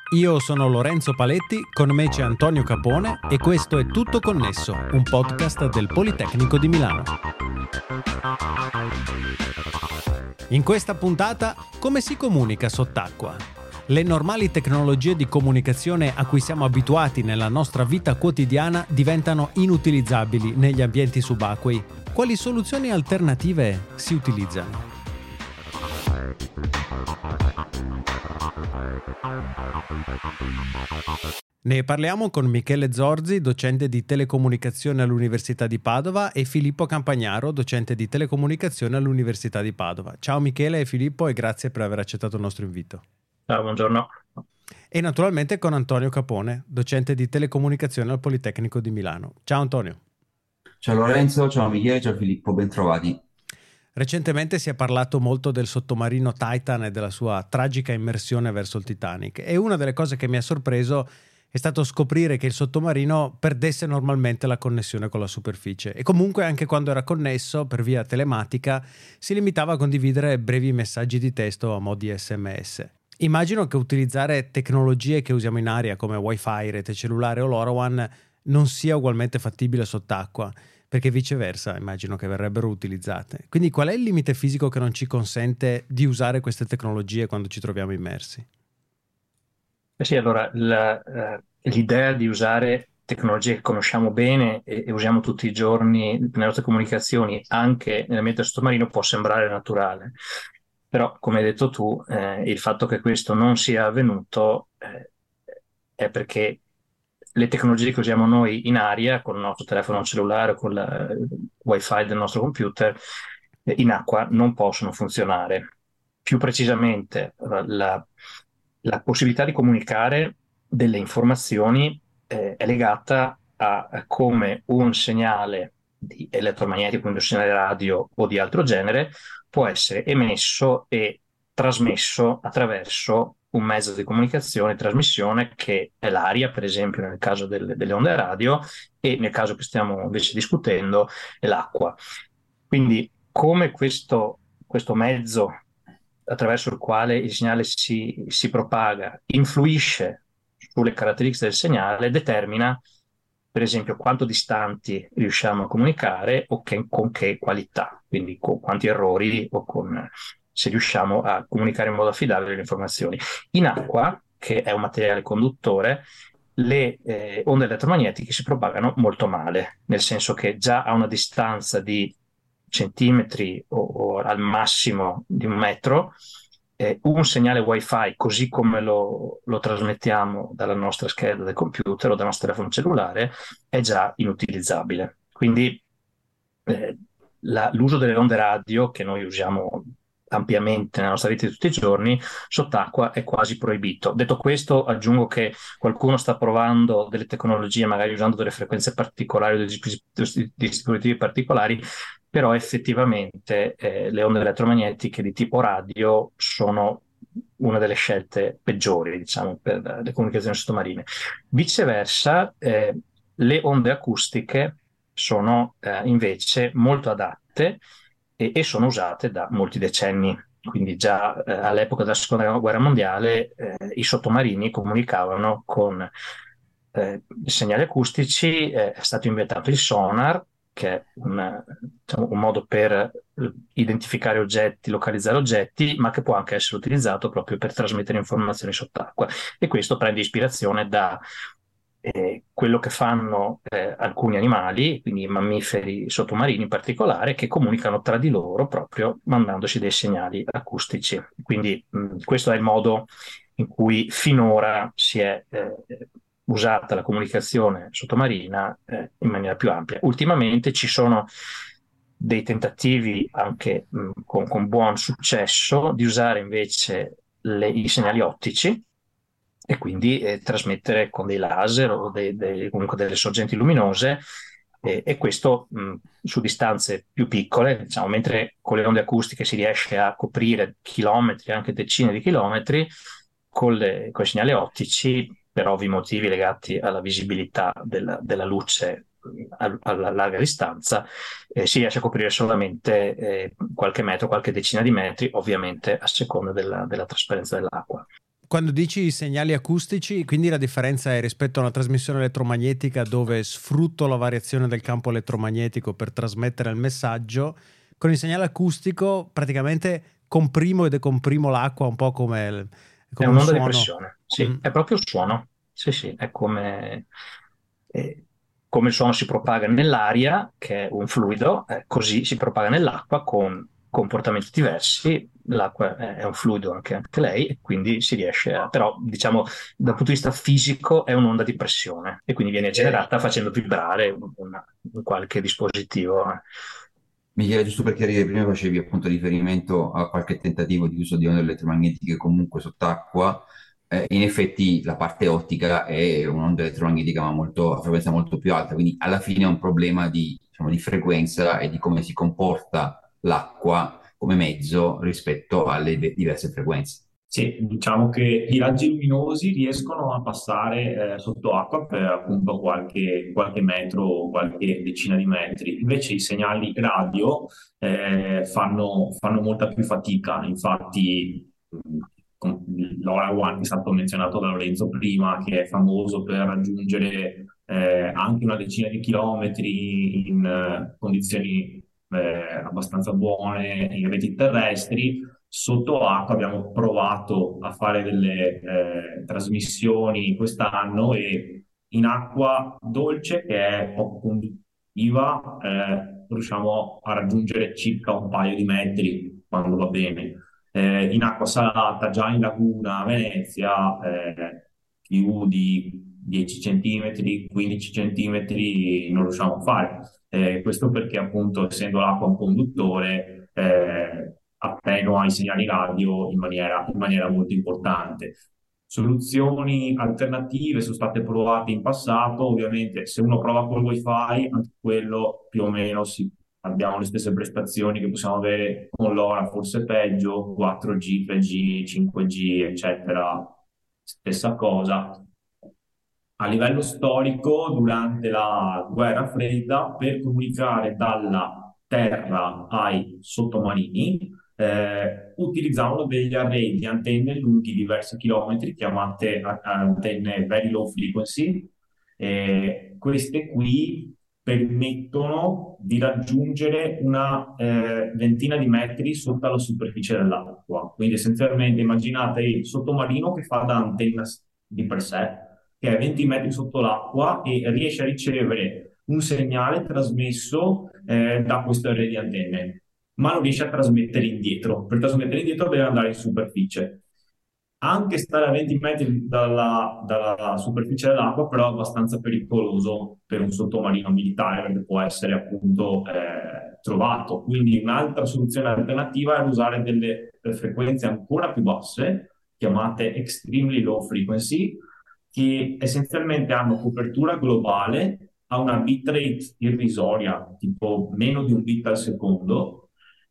Io sono Lorenzo Paletti, con me c'è Antonio Capone e questo è Tutto Connesso, un podcast del Politecnico di Milano. In questa puntata, come si comunica sott'acqua? Le normali tecnologie di comunicazione a cui siamo abituati nella nostra vita quotidiana diventano inutilizzabili negli ambienti subacquei. Quali soluzioni alternative si utilizzano? Ne parliamo con Michele Zorzi, docente di telecomunicazione all'Università di Padova, e Filippo Campagnaro, docente di telecomunicazione all'Università di Padova. Ciao Michele e Filippo e grazie per aver accettato il nostro invito. Ciao, buongiorno. E naturalmente con Antonio Capone, docente di telecomunicazione al Politecnico di Milano. Ciao Antonio. Ciao Lorenzo, ciao Michele, ciao Filippo, bentrovati. Recentemente si è parlato molto del sottomarino Titan e della sua tragica immersione verso il Titanic, e una delle cose che mi ha sorpreso è stato scoprire che il sottomarino perdesse normalmente la connessione con la superficie e comunque anche quando era connesso per via telematica si limitava a condividere brevi messaggi di testo a mo' di SMS. Immagino che utilizzare tecnologie che usiamo in aria come Wi-Fi, rete cellulare o LoRaWAN non sia ugualmente fattibile sott'acqua, perché viceversa immagino che verrebbero utilizzate. Quindi qual è il limite fisico che non ci consente di usare queste tecnologie quando ci troviamo immersi? Sì, allora l'idea di usare tecnologie che conosciamo bene e usiamo tutti i giorni nelle nostre comunicazioni, anche nell'ambiente sottomarino, può sembrare naturale. Però, come hai detto tu, il fatto che questo non sia avvenuto è perché le tecnologie che usiamo noi in aria, con il nostro telefono cellulare, con il wifi del nostro computer, in acqua non possono funzionare. Più precisamente, la possibilità di comunicare delle informazioni è legata a come un segnale di elettromagnetico, quindi un segnale radio o di altro genere, può essere emesso e trasmesso attraverso un mezzo di comunicazione e trasmissione che è l'aria, per esempio nel caso delle onde radio, e nel caso che stiamo invece discutendo è l'acqua. Quindi come questo mezzo attraverso il quale il segnale si propaga influisce sulle caratteristiche del segnale, determina per esempio quanto distanti riusciamo a comunicare o con che qualità, quindi con quanti errori o se riusciamo a comunicare in modo affidabile le informazioni. In acqua, che è un materiale conduttore, le onde elettromagnetiche si propagano molto male, nel senso che già a una distanza di centimetri o al massimo di 1 metro, un segnale wifi così come lo trasmettiamo dalla nostra scheda del computer o dal nostro telefono cellulare è già inutilizzabile. Quindi l'uso delle onde radio che noi usiamo ampiamente nella nostra vita di tutti i giorni sott'acqua è quasi proibito. Detto questo, aggiungo che qualcuno sta provando delle tecnologie, magari usando delle frequenze particolari o dei dispositivi particolari, però effettivamente le onde elettromagnetiche di tipo radio sono una delle scelte peggiori, diciamo, per le comunicazioni sottomarine. Viceversa, le onde acustiche sono invece molto adatte e sono usate da molti decenni. Quindi già all'epoca della Seconda Guerra Mondiale i sottomarini comunicavano con segnali acustici, è stato inventato il sonar, che è diciamo, un modo per identificare oggetti, localizzare oggetti, ma che può anche essere utilizzato proprio per trasmettere informazioni sott'acqua. E questo prende ispirazione da quello che fanno alcuni animali, quindi i mammiferi sottomarini in particolare, che comunicano tra di loro proprio mandandosi dei segnali acustici. Quindi questo è il modo in cui finora si è usata la comunicazione sottomarina in maniera più ampia. Ultimamente ci sono dei tentativi anche con buon successo di usare invece i segnali ottici e quindi trasmettere con dei laser o comunque delle sorgenti luminose e questo su distanze più piccole, diciamo, mentre con le onde acustiche si riesce a coprire chilometri, anche decine di chilometri, con i segnali ottici, per ovvi motivi legati alla visibilità della luce alla larga distanza, si riesce a coprire solamente qualche metro, qualche decina di metri, ovviamente a seconda della trasparenza dell'acqua. Quando dici i segnali acustici, quindi la differenza è rispetto a una trasmissione elettromagnetica dove sfrutto la variazione del campo elettromagnetico per trasmettere il messaggio, con il segnale acustico praticamente comprimo e decomprimo l'acqua un po' come È un un'onda di suono. pressione, sì, è proprio il suono. Sì, sì, è come il suono si propaga nell'aria, che è un fluido, così si propaga nell'acqua con comportamenti diversi. L'acqua è un fluido anche lei, e quindi si riesce a... Però, diciamo, dal punto di vista fisico è un'onda di pressione e quindi viene generata facendo vibrare un qualche dispositivo. Michele, giusto per chiarire, prima facevi appunto riferimento a qualche tentativo di uso di onde elettromagnetiche comunque sott'acqua. In effetti la parte ottica è un'onda elettromagnetica ma a frequenza molto più alta, quindi alla fine è un problema di, diciamo, di frequenza e di come si comporta l'acqua come mezzo rispetto alle diverse frequenze. Sì, diciamo che i raggi luminosi riescono a passare sotto acqua per appunto qualche metro o qualche decina di metri, invece i segnali radio fanno molta più fatica. Infatti LoRaWAN, che è stato menzionato da Lorenzo prima, che è famoso per raggiungere anche una decina di chilometri in condizioni abbastanza buone in reti terrestri. Sotto acqua abbiamo provato a fare delle trasmissioni quest'anno, e in acqua dolce, che è poco conduttiva, riusciamo a raggiungere circa un paio di metri quando va bene. In acqua salata, già in laguna a Venezia, più di 10 centimetri, 15 centimetri non riusciamo a fare. Questo perché appunto, essendo l'acqua un conduttore, attenua i segnali radio in maniera molto importante. Soluzioni alternative sono state provate in passato. Ovviamente se uno prova col wifi, anche quello più o meno abbiamo le stesse prestazioni che possiamo avere con l'ora, forse peggio, 4G, 3G, 5G, eccetera, stessa cosa. A livello storico, durante la guerra fredda, per comunicare dalla terra ai sottomarini, utilizzavano degli array di antenne lunghi diversi chilometri, chiamate antenne very low frequency. Queste qui permettono di raggiungere una ventina di metri sotto la superficie dell'acqua. Quindi essenzialmente immaginate il sottomarino che fa da antenna di per sé, che è 20 metri sotto l'acqua e riesce a ricevere un segnale trasmesso da questo array di antenne, ma non riesce a trasmettere indietro. Per trasmettere indietro deve andare in superficie. Anche stare a 20 metri dalla superficie dell'acqua però è abbastanza pericoloso per un sottomarino militare, perché può essere appunto trovato. Quindi un'altra soluzione alternativa è usare delle frequenze ancora più basse, chiamate extremely low frequency, che essenzialmente hanno copertura globale a una bitrate irrisoria, tipo meno di un bit al secondo,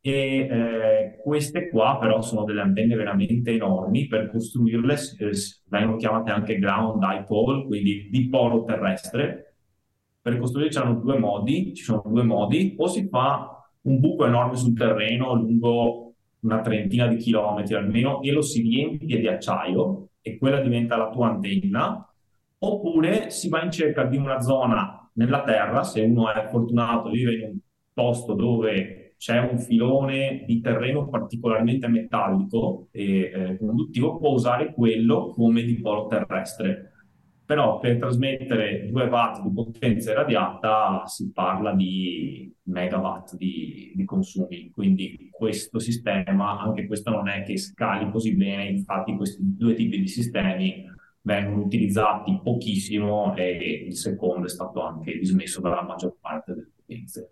e queste qua però sono delle antenne veramente enormi. Per costruirle vengono chiamate anche ground dipole, quindi dipolo terrestre. Per costruirle ci sono due modi: o si fa un buco enorme sul terreno lungo una trentina di chilometri almeno e lo si riempie di acciaio e quella diventa la tua antenna, oppure si va in cerca di una zona nella terra. Se uno è fortunato, vive in un posto dove c'è un filone di terreno particolarmente metallico e conduttivo, può usare quello come dipolo terrestre. Però per trasmettere 2 watt di potenza irradiata si parla di megawatt di consumi, quindi questo sistema, anche questo non è che scali così bene. Infatti questi due tipi di sistemi vengono utilizzati pochissimo e il secondo è stato anche dismesso dalla maggior parte delle potenze.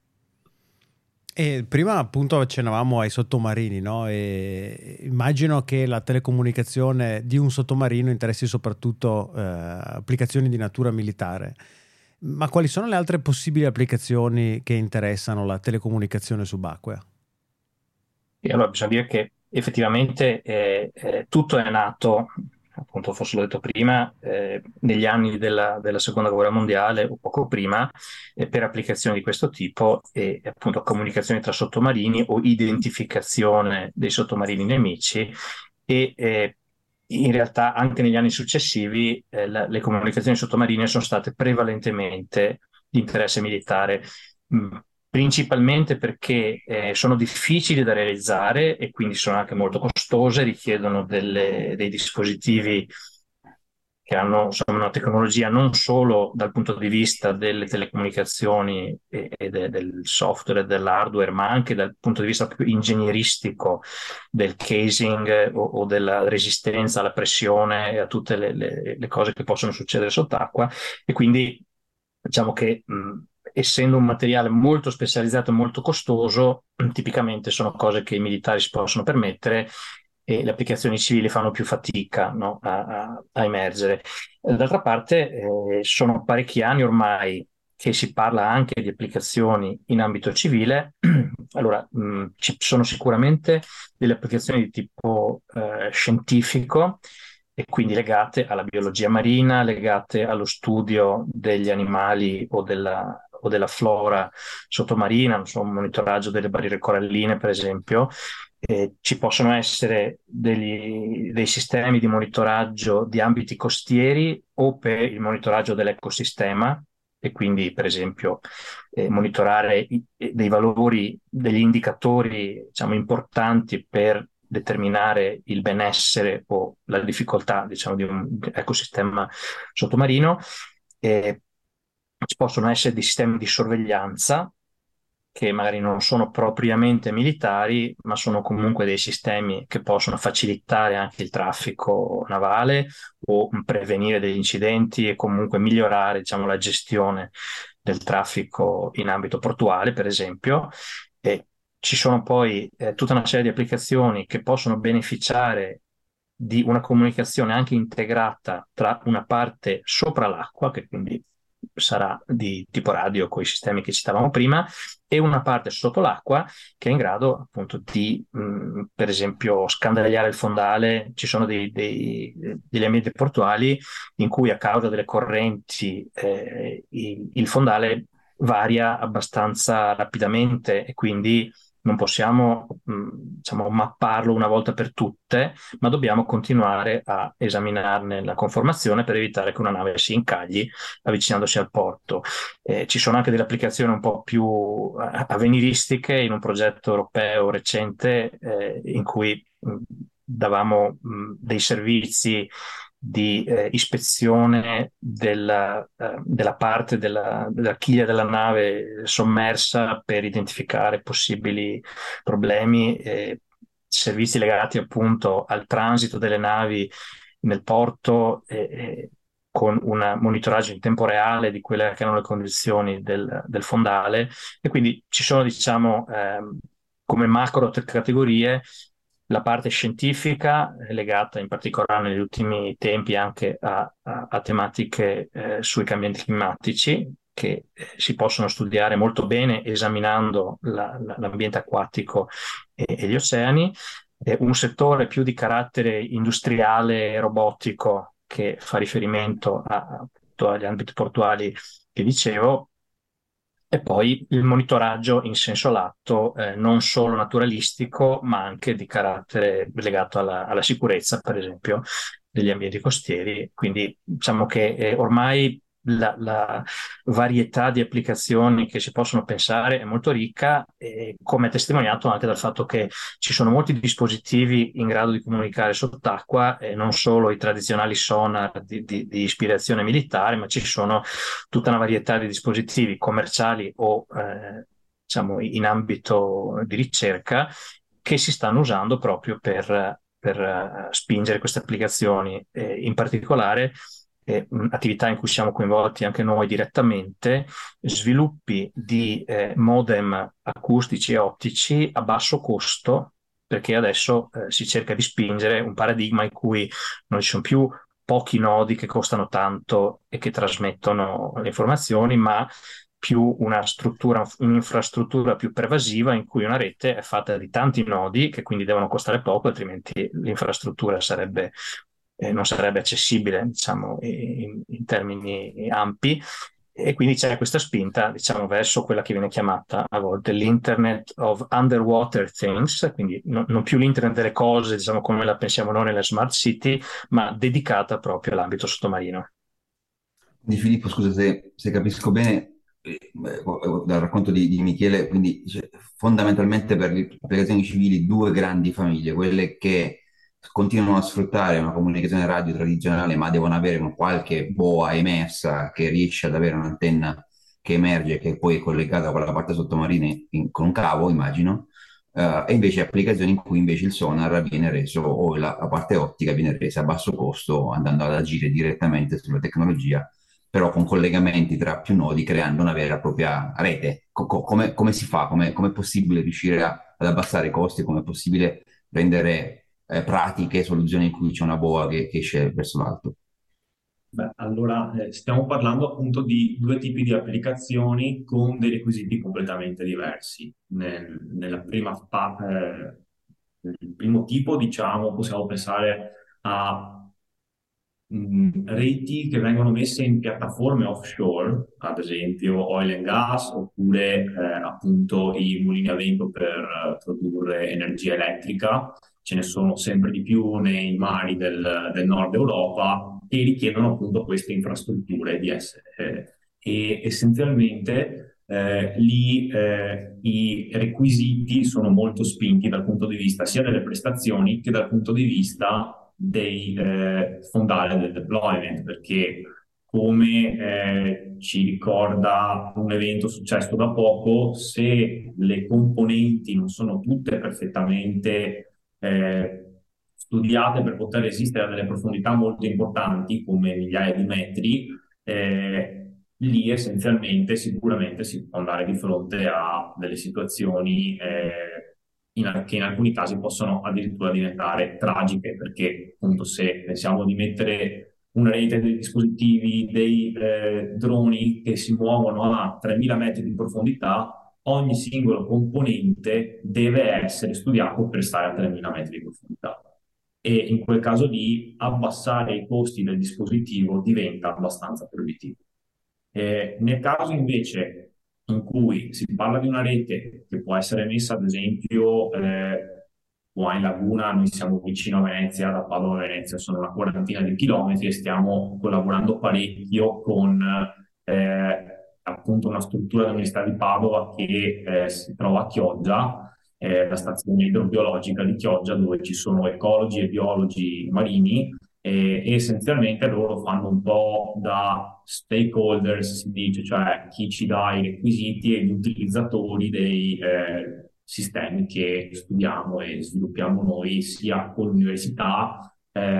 E prima appunto accennavamo ai sottomarini, no? E immagino che la telecomunicazione di un sottomarino interessi soprattutto applicazioni di natura militare. Ma quali sono le altre possibili applicazioni che interessano la telecomunicazione subacquea? E allora bisogna dire che effettivamente tutto è nato, appunto, forse l'ho detto prima, negli anni della seconda guerra mondiale o poco prima, per applicazioni di questo tipo, e appunto comunicazioni tra sottomarini o identificazione dei sottomarini nemici. E in realtà anche negli anni successivi le comunicazioni sottomarine sono state prevalentemente di interesse militare, principalmente perché sono difficili da realizzare e quindi sono anche molto costose, richiedono dei dispositivi che hanno insomma, una tecnologia non solo dal punto di vista delle telecomunicazioni e del software e dell'hardware, ma anche dal punto di vista più ingegneristico del casing o della resistenza alla pressione e a tutte le cose che possono succedere sott'acqua. E quindi diciamo che essendo un materiale molto specializzato e molto costoso, tipicamente sono cose che i militari si possono permettere e le applicazioni civili fanno più fatica, no, a emergere. D'altra parte, sono parecchi anni ormai che si parla anche di applicazioni in ambito civile. Allora, ci sono sicuramente delle applicazioni di tipo scientifico e quindi legate alla biologia marina, legate allo studio degli animali o della flora sottomarina, non so, un monitoraggio delle barriere coralline, per esempio. Ci possono essere dei sistemi di monitoraggio di ambiti costieri o per il monitoraggio dell'ecosistema e quindi per esempio monitorare dei valori, degli indicatori diciamo, importanti per determinare il benessere o la difficoltà diciamo, di un ecosistema sottomarino. Ci possono essere dei sistemi di sorveglianza che magari non sono propriamente militari, ma sono comunque dei sistemi che possono facilitare anche il traffico navale o prevenire degli incidenti e comunque migliorare, diciamo, la gestione del traffico in ambito portuale, per esempio. E ci sono poi tutta una serie di applicazioni che possono beneficiare di una comunicazione anche integrata tra una parte sopra l'acqua, che quindi sarà di tipo radio con i sistemi che citavamo prima, e una parte sotto l'acqua che è in grado appunto di, per esempio, scandagliare il fondale. Ci sono degli ambienti portuali in cui a causa delle correnti il fondale varia abbastanza rapidamente e quindi non possiamo diciamo, mapparlo una volta per tutte, ma dobbiamo continuare a esaminarne la conformazione per evitare che una nave si incagli avvicinandosi al porto. Ci sono anche delle applicazioni un po' più avveniristiche in un progetto europeo recente in cui davamo dei servizi di ispezione della parte della chiglia della nave sommersa per identificare possibili problemi, servizi legati appunto al transito delle navi nel porto con un monitoraggio in tempo reale di quelle che erano le condizioni del fondale e quindi ci sono diciamo come macro categorie la parte scientifica legata in particolare negli ultimi tempi anche a tematiche sui cambiamenti climatici che si possono studiare molto bene esaminando l'ambiente acquatico e gli oceani, un settore più di carattere industriale e robotico che fa riferimento agli ambiti portuali che dicevo, e poi il monitoraggio in senso lato, non solo naturalistico, ma anche di carattere legato alla sicurezza, per esempio, degli ambienti costieri. Quindi diciamo che ormai la varietà di applicazioni che si possono pensare è molto ricca, come è testimoniato anche dal fatto che ci sono molti dispositivi in grado di comunicare sott'acqua, non solo i tradizionali sonar di ispirazione militare, ma ci sono tutta una varietà di dispositivi commerciali o diciamo in ambito di ricerca che si stanno usando proprio per spingere queste applicazioni, in particolare attività in cui siamo coinvolti anche noi direttamente, sviluppi di modem acustici e ottici a basso costo, perché adesso si cerca di spingere un paradigma in cui non ci sono più pochi nodi che costano tanto e che trasmettono le informazioni, ma più un'infrastruttura più pervasiva in cui una rete è fatta di tanti nodi che quindi devono costare poco, altrimenti l'infrastruttura non sarebbe accessibile, diciamo, in termini ampi. E quindi c'è questa spinta, diciamo, verso quella che viene chiamata a volte l'Internet of Underwater Things, quindi non più l'Internet delle cose, diciamo, come la pensiamo noi nelle smart city, ma dedicata proprio all'ambito sottomarino. Quindi Filippo, scusa se capisco bene dal racconto di Michele, quindi fondamentalmente per le applicazioni civili due grandi famiglie, quelle che continuano a sfruttare una comunicazione radio tradizionale, ma devono avere una qualche boa emersa che riesce ad avere un'antenna che emerge, che poi è collegata con la parte sottomarina con un cavo, immagino, e invece applicazioni in cui invece il sonar viene reso o la parte ottica viene resa a basso costo andando ad agire direttamente sulla tecnologia però con collegamenti tra più nodi, creando una vera e propria rete. Come si fa? Come è possibile riuscire ad abbassare i costi? Come è possibile rendere pratiche soluzioni in cui c'è una boa che esce verso l'alto? Beh, allora stiamo parlando appunto di due tipi di applicazioni con dei requisiti completamente diversi. Nel primo tipo, diciamo, possiamo pensare a reti che vengono messe in piattaforme offshore, ad esempio oil and gas, oppure appunto i mulini a vento per produrre energia elettrica. Ce ne sono sempre di più nei mari del nord Europa che richiedono appunto queste infrastrutture di essere. E essenzialmente lì i requisiti sono molto spinti dal punto di vista sia delle prestazioni che dal punto di vista dei fondali del deployment, perché come ci ricorda un evento successo da poco, se le componenti non sono tutte perfettamente studiate per poter resistere a delle profondità molto importanti, come migliaia di metri, lì essenzialmente sicuramente si può andare di fronte a delle situazioni che in alcuni casi possono addirittura diventare tragiche, perché appunto se pensiamo di mettere una rete dei dispositivi, dei droni che si muovono a 3000 metri di profondità, ogni singolo componente deve essere studiato per stare a 3000 metri di profondità. E in quel caso lì abbassare i costi del dispositivo diventa abbastanza proibitivo. Nel caso invece in cui si parla di una rete che può essere messa, ad esempio, qua in Laguna, noi siamo vicino a Venezia, da Padova a Venezia sono una quarantina di chilometri e stiamo collaborando parecchio con appunto una struttura dell'Università di Padova che si trova a Chioggia, la stazione idrobiologica di Chioggia, dove ci sono ecologi e biologi marini e essenzialmente loro fanno un po' da stakeholders, si dice, cioè chi ci dà i requisiti e gli utilizzatori dei sistemi che studiamo e sviluppiamo noi sia con l'università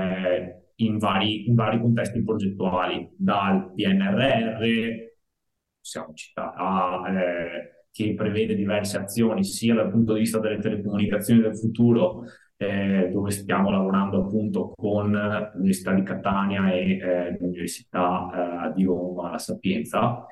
in vari contesti progettuali, dal PNRR, possiamo citare, che prevede diverse azioni sia dal punto di vista delle telecomunicazioni del futuro, dove stiamo lavorando appunto con l'Università di Catania e l'Università di Roma, La Sapienza,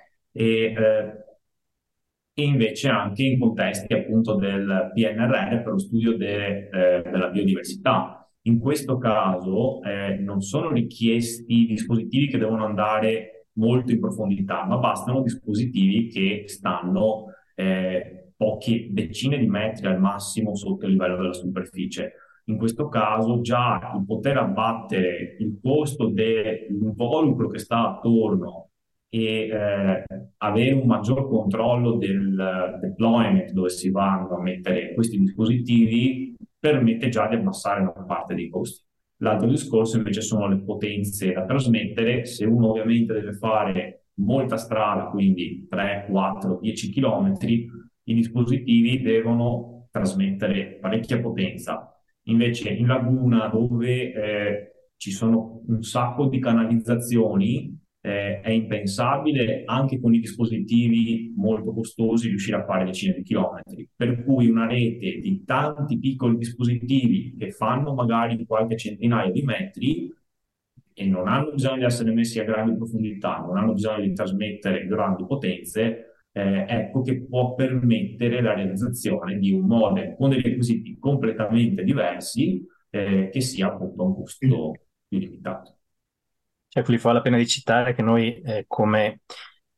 e invece anche in contesti appunto del PNRR per lo studio della biodiversità. In questo caso non sono richiesti dispositivi che devono andare molto in profondità, ma bastano dispositivi che stanno poche decine di metri al massimo sotto il livello della superficie. In questo caso già il poter abbattere il costo dell'involucro che sta attorno e avere un maggior controllo del deployment dove si vanno a mettere questi dispositivi permette già di abbassare una parte dei costi. L'altro discorso invece sono le potenze da trasmettere. Se uno ovviamente deve fare molta strada, quindi 3, 4, 10 chilometri, i dispositivi devono trasmettere parecchia potenza. Invece in laguna, dove ci sono un sacco di canalizzazioni, è impensabile anche con i dispositivi molto costosi riuscire a fare decine di chilometri, per cui una rete di tanti piccoli dispositivi che fanno magari qualche centinaio di metri e non hanno bisogno di essere messi a grandi profondità, non hanno bisogno di trasmettere grandi potenze, ecco che può permettere la realizzazione di un modem con dei requisiti completamente diversi, che sia appunto a un costo più limitato. Ecco, lì vale la pena di citare che noi come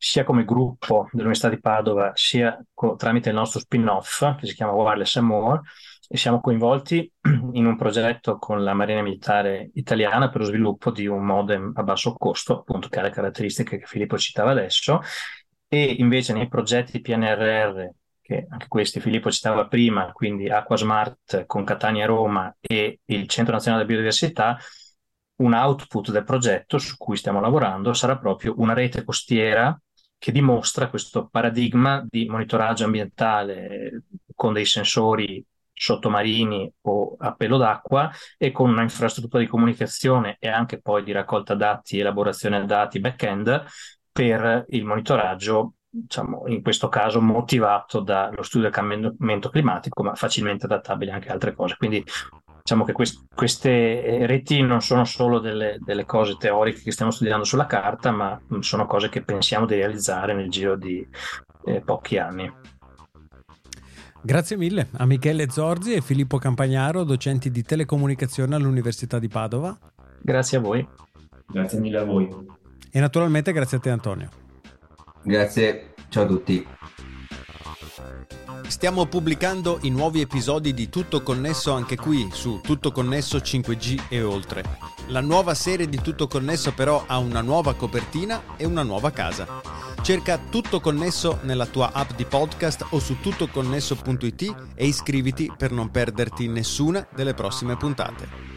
sia come gruppo dell'Università di Padova, sia tramite il nostro spin-off che si chiama Wireless and More, e siamo coinvolti in un progetto con la Marina Militare Italiana per lo sviluppo di un modem a basso costo, appunto, che ha le caratteristiche che Filippo citava adesso, e invece nei progetti PNRR, che anche questi Filippo citava prima, quindi Acquasmart con Catania Roma e il Centro Nazionale della Biodiversità, un output del progetto su cui stiamo lavorando sarà proprio una rete costiera che dimostra questo paradigma di monitoraggio ambientale con dei sensori sottomarini o a pelo d'acqua e con una infrastruttura di comunicazione e anche poi di raccolta dati, elaborazione dati back-end per il monitoraggio, diciamo, in questo caso motivato dallo studio del cambiamento climatico, ma facilmente adattabile anche a altre cose. Quindi diciamo che queste reti non sono solo delle cose teoriche che stiamo studiando sulla carta, ma sono cose che pensiamo di realizzare nel giro di pochi anni. Grazie mille a Michele Zorzi e Filippo Campagnaro, docenti di telecomunicazione all'Università di Padova. Grazie a voi. Grazie mille a voi. E naturalmente grazie a te, Antonio. Grazie, ciao a tutti. Stiamo pubblicando i nuovi episodi di Tutto Connesso anche qui su Tutto Connesso 5G e oltre. La nuova serie di Tutto Connesso però ha una nuova copertina e una nuova casa. Cerca Tutto Connesso nella tua app di podcast o su tuttoconnesso.it e iscriviti per non perderti nessuna delle prossime puntate.